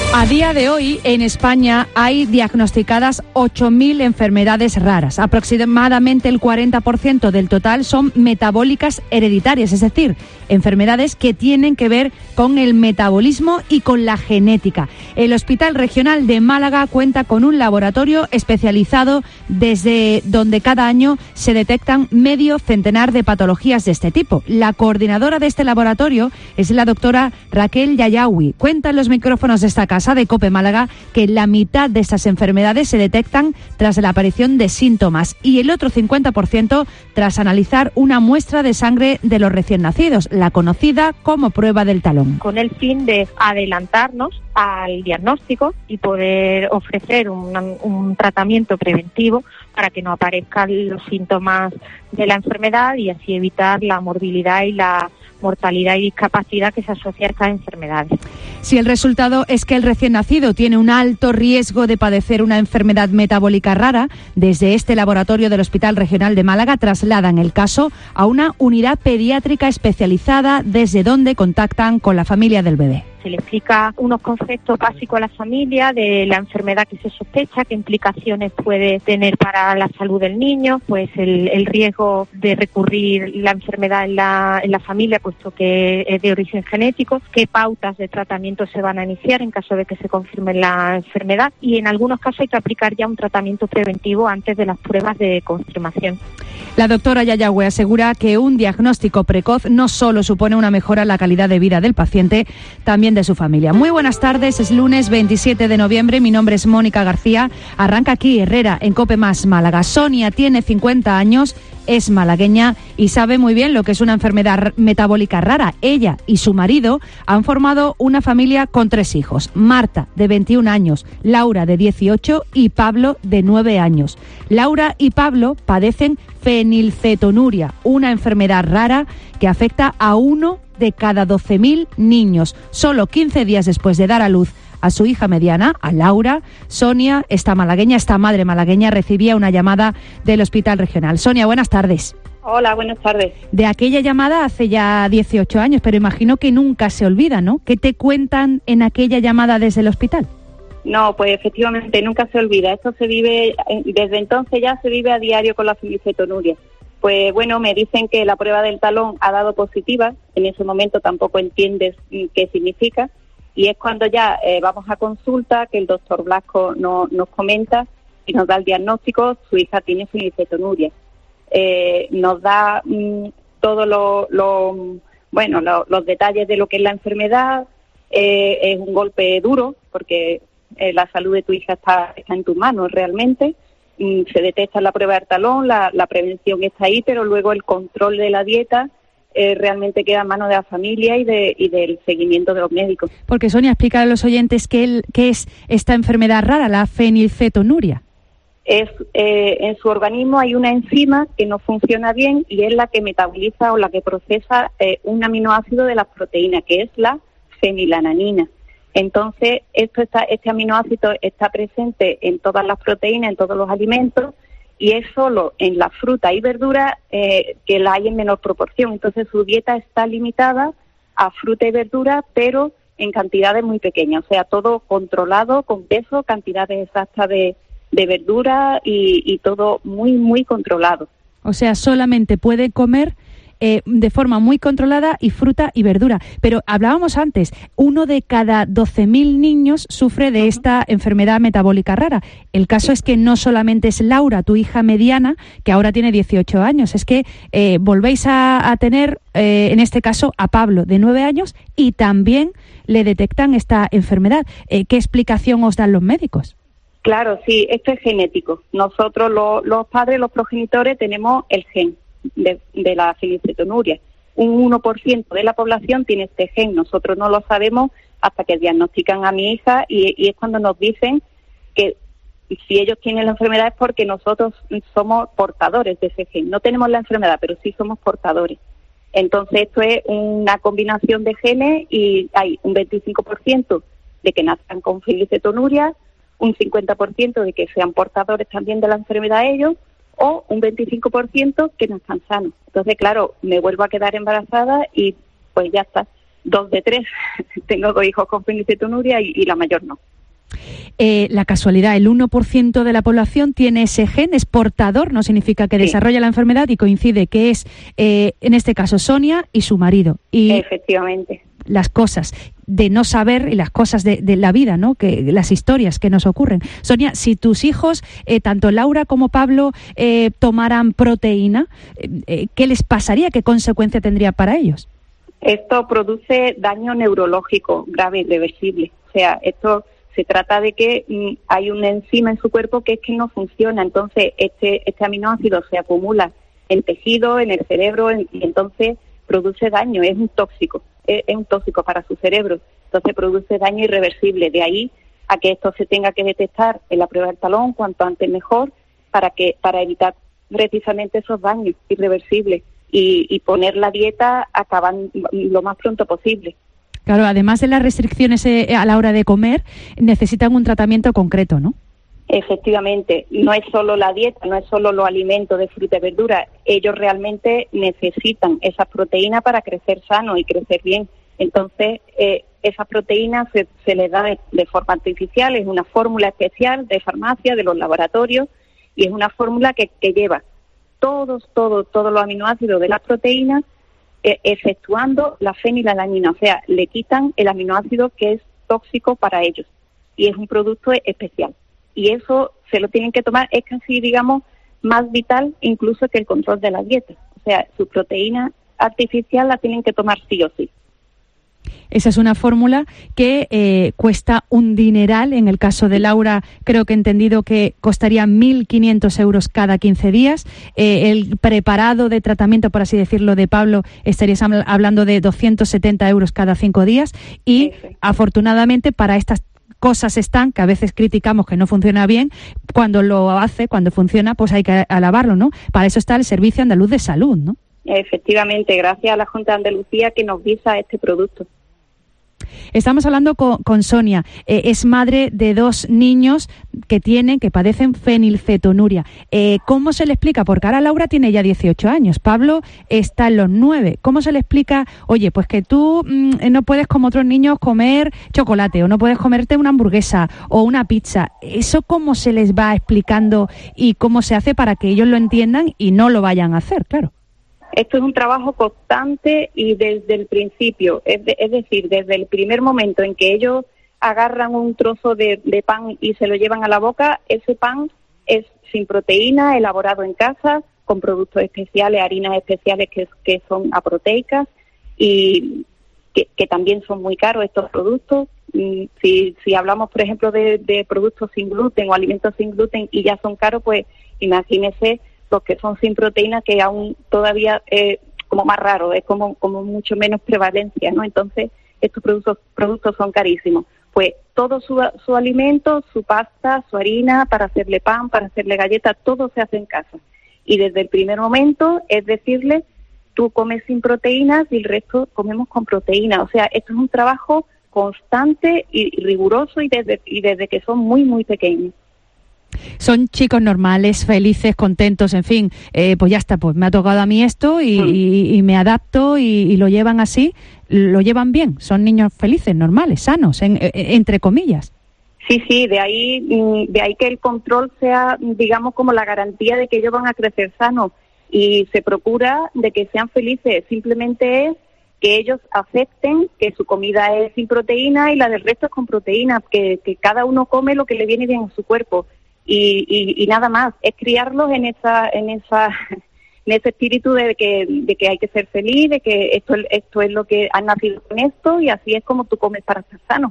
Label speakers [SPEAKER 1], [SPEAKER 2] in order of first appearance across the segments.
[SPEAKER 1] A día de hoy, en España hay diagnosticadas 8.000 enfermedades raras. Aproximadamente el 40% del total son metabólicas hereditarias, es decir, enfermedades que tienen que ver con el metabolismo y con la genética. El Hospital Regional de Málaga cuenta con un laboratorio especializado desde donde cada año se detectan medio centenar de patologías de este tipo. La coordinadora de este laboratorio es la doctora Raquel Yayawi. Cuenta en los micrófonos de esta casa de COPE Málaga que la mitad de estas enfermedades se detectan tras la aparición de síntomas y el otro 50% tras analizar una muestra de sangre de los recién nacidos, la conocida como prueba del talón.
[SPEAKER 2] Con el fin de adelantarnos al diagnóstico y poder ofrecer un tratamiento preventivo para que no aparezcan los síntomas de la enfermedad y así evitar la morbilidad y la mortalidad y discapacidad que se asocia a estas enfermedades.
[SPEAKER 1] Si el resultado es que el recién nacido tiene un alto riesgo de padecer una enfermedad metabólica rara, desde este laboratorio del Hospital Regional de Málaga trasladan el caso a una unidad pediátrica especializada desde donde contactan con la familia del bebé.
[SPEAKER 2] Se le explica unos conceptos básicos a la familia de la enfermedad que se sospecha, qué implicaciones puede tener para la salud del niño, pues el riesgo de recurrir la enfermedad en la familia, puesto que es de origen genético, qué pautas de tratamiento se van a iniciar en caso de que se confirme la enfermedad y en algunos casos hay que aplicar ya un tratamiento preventivo antes de las pruebas de confirmación.
[SPEAKER 1] La doctora Yayawi asegura que un diagnóstico precoz no solo supone una mejora en la calidad de vida del paciente, también de su familia. Muy buenas tardes, es lunes 27 de noviembre, mi nombre es Mónica García, arranca aquí Herrera en COPE Más Málaga. Sonia tiene 50 años, es malagueña y sabe muy bien lo que es una enfermedad metabólica rara. Ella y su marido han formado una familia con 3 hijos. Marta, de 21 años, Laura, de 18 y Pablo, de 9 años. Laura y Pablo padecen fenilcetonuria, una enfermedad rara que afecta a 1 de cada 12.000 niños. Solo 15 días después de dar a luz a su hija mediana, a Laura, Sonia, esta madre malagueña, recibía una llamada del Hospital Regional. Sonia, buenas tardes.
[SPEAKER 3] Hola, buenas tardes.
[SPEAKER 1] De aquella llamada hace ya 18 años, pero imagino que nunca se olvida, ¿no? ¿Qué te cuentan en aquella llamada desde el hospital?
[SPEAKER 3] No, pues efectivamente nunca se olvida. Esto se vive, desde entonces ya se vive a diario con la fenilcetonuria. Pues bueno, me dicen que la prueba del talón ha dado positiva. En ese momento tampoco entiendes qué significa. Y es cuando ya vamos a consulta que el doctor Blasco nos comenta y nos da el diagnóstico. Su hija tiene fenilcetonuria. Nos da todos los detalles de lo que es la enfermedad. Es un golpe duro porque la salud de tu hija está en tus manos realmente. Se detecta la prueba del talón, la prevención está ahí, pero luego el control de la dieta realmente queda en manos de la familia y del seguimiento de los médicos.
[SPEAKER 1] Porque Sonia, explica a los oyentes qué es esta enfermedad rara, la fenilcetonuria.
[SPEAKER 3] En su organismo hay una enzima que no funciona bien y es la que metaboliza o la que procesa un aminoácido de las proteínas, que es la fenilalanina. Entonces, este aminoácido está presente en todas las proteínas, en todos los alimentos, y es solo en la fruta y verdura que la hay en menor proporción. Entonces, su dieta está limitada a fruta y verdura, pero en cantidades muy pequeñas. O sea, todo controlado, con peso, cantidades exactas de verdura y todo muy, muy controlado.
[SPEAKER 1] O sea, solamente puede comer de forma muy controlada y fruta y verdura. Pero hablábamos antes, 1 de cada 12.000 niños sufre de esta enfermedad metabólica rara. El caso es que no solamente es Laura, tu hija mediana, que ahora tiene 18 años, es que volvéis a tener, en este caso, a Pablo, de 9 años, y también le detectan esta enfermedad. ¿Qué explicación os dan los médicos?
[SPEAKER 3] Claro, sí, esto es genético. Nosotros, los padres, los progenitores, tenemos el gen de la fenilcetonuria. Un 1% de la población tiene este gen. Nosotros no lo sabemos hasta que diagnostican a mi hija y es cuando nos dicen que si ellos tienen la enfermedad es porque nosotros somos portadores de ese gen. No tenemos la enfermedad, pero sí somos portadores. Entonces esto es una combinación de genes y hay un 25% de que nazcan con fenilcetonuria, un 50% de que sean portadores también de la enfermedad ellos, o un 25% que no están sanos. Entonces, claro, me vuelvo a quedar embarazada y pues ya está. 2 de 3. Tengo 2 hijos con fenilcetonuria y la mayor no.
[SPEAKER 1] La casualidad, el 1% de la población tiene ese gen, es portador, no significa que desarrolla la enfermedad, y coincide que es, en este caso, Sonia y su marido. Y
[SPEAKER 3] efectivamente.
[SPEAKER 1] Las cosas de no saber y las cosas de la vida, ¿no? Que las historias que nos ocurren. Sonia, si tus hijos, tanto Laura como Pablo, tomaran proteína, ¿qué les pasaría? ¿Qué consecuencia tendría para ellos?
[SPEAKER 3] Esto produce daño neurológico grave, irreversible. O sea, esto se trata de que hay una enzima en su cuerpo que es que no funciona. Entonces, este aminoácido se acumula en tejido, en el cerebro, y entonces produce daño. Es un tóxico para su cerebro. Entonces produce daño irreversible. De ahí a que esto se tenga que detectar en la prueba del talón cuanto antes mejor, para evitar precisamente esos daños irreversibles y poner la dieta acaban lo más pronto posible.
[SPEAKER 1] Claro, además de las restricciones a la hora de comer, necesitan un tratamiento concreto, ¿no?
[SPEAKER 3] Efectivamente, no es solo la dieta, no es solo los alimentos de fruta y verdura. Ellos realmente necesitan esas proteínas para crecer sano y crecer bien. Entonces, esas proteínas se les da de forma artificial, es una fórmula especial de farmacia, de los laboratorios, y es una fórmula que lleva todos los aminoácidos de las proteínas, exceptuando la fenilalanina, o sea, le quitan el aminoácido que es tóxico para ellos, y es un producto especial. Y eso se lo tienen que tomar, es casi, digamos, más vital incluso que el control de la dieta. O sea, su proteína artificial la tienen que tomar sí o sí.
[SPEAKER 1] Esa es una fórmula que cuesta un dineral. En el caso de Laura, creo que he entendido que costaría 1.500 euros cada 15 días. El preparado de tratamiento, por así decirlo, de Pablo, estarías hablando de 270 euros cada 5 días. Y afortunadamente para estas cosas están, que a veces criticamos que no funciona bien, cuando funciona, pues hay que alabarlo, ¿no? Para eso está el Servicio Andaluz de Salud, ¿no?
[SPEAKER 3] Efectivamente, gracias a la Junta de Andalucía que nos visa este producto.
[SPEAKER 1] Estamos hablando con Sonia, es madre de 2 niños que padecen fenilcetonuria. ¿Cómo se le explica? Porque ahora Laura tiene ya 18 años, Pablo está en los 9. ¿Cómo se le explica? Oye, pues que tú no puedes, como otros niños, comer chocolate, o no puedes comerte una hamburguesa o una pizza. ¿Eso cómo se les va explicando y cómo se hace para que ellos lo entiendan y no lo vayan a hacer? Claro.
[SPEAKER 3] Esto es un trabajo constante y desde el principio, es decir, desde el primer momento en que ellos agarran un trozo de pan y se lo llevan a la boca, ese pan es sin proteína, elaborado en casa, con productos especiales, harinas especiales que son aproteicas y que también son muy caros estos productos. Si hablamos, por ejemplo, de productos sin gluten o alimentos sin gluten y ya son caros, pues imagínese los que son sin proteína, que aún todavía es como más raro, es como mucho menos prevalencia, ¿no? Entonces, estos productos son carísimos. Pues todo su alimento, su pasta, su harina, para hacerle pan, para hacerle galletas, todo se hace en casa. Y desde el primer momento es decirle, tú comes sin proteínas y el resto comemos con proteínas. O sea, esto es un trabajo constante y riguroso y desde que son muy, muy pequeños.
[SPEAKER 1] Son chicos normales, felices, contentos, en fin, pues ya está, pues me ha tocado a mí esto y me adapto y lo llevan así, lo llevan bien, son niños felices, normales, sanos, entre comillas.
[SPEAKER 3] Sí, de ahí que el control sea, digamos, como la garantía de que ellos van a crecer sanos y se procura de que sean felices, simplemente es que ellos acepten que su comida es sin proteína y la del resto es con proteína, que cada uno come lo que le viene bien a su cuerpo. Y nada más, es criarlos en ese espíritu de que hay que ser feliz, de que esto es lo que han nacido con esto y así es como tú comes para estar sano.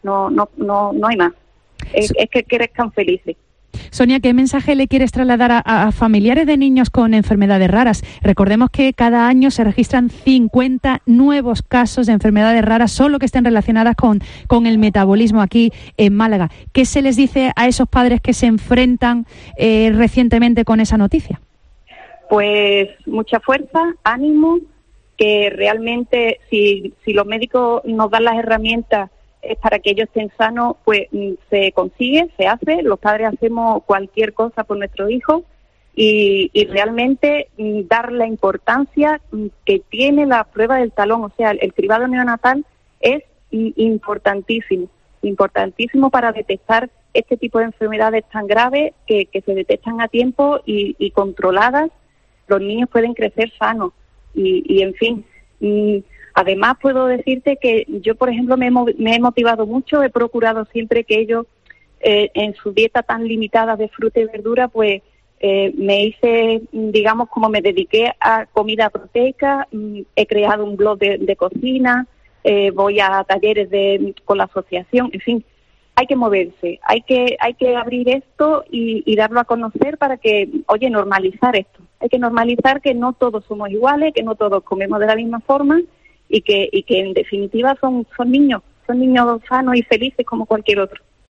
[SPEAKER 3] No hay más. Es que crezcan felices.
[SPEAKER 1] Sonia, ¿qué mensaje le quieres trasladar a familiares de niños con enfermedades raras? Recordemos que cada año se registran 50 nuevos casos de enfermedades raras solo que estén relacionadas con el metabolismo aquí en Málaga. ¿Qué se les dice a esos padres que se enfrentan recientemente con esa noticia?
[SPEAKER 3] Pues mucha fuerza, ánimo, que realmente si los médicos nos dan las herramientas para que ellos estén sanos, pues se consigue, se hace. Los padres hacemos cualquier cosa por nuestros hijos y realmente dar la importancia que tiene la prueba del talón. O sea, el cribado neonatal es importantísimo para detectar este tipo de enfermedades tan graves que se detectan a tiempo y controladas. Los niños pueden crecer sanos y en fin. Además puedo decirte que yo, por ejemplo, me he motivado mucho, he procurado siempre que ellos en su dieta tan limitada de fruta y verdura, pues me hice, digamos, como me dediqué a comida proteica, he creado un blog de cocina, voy a talleres con la asociación, en fin, hay que moverse, hay que abrir esto y darlo a conocer para que, oye, normalizar esto. Hay que normalizar que no todos somos iguales, que no todos comemos de la misma forma y que en definitiva son niños sanos y felices como cualquier otro.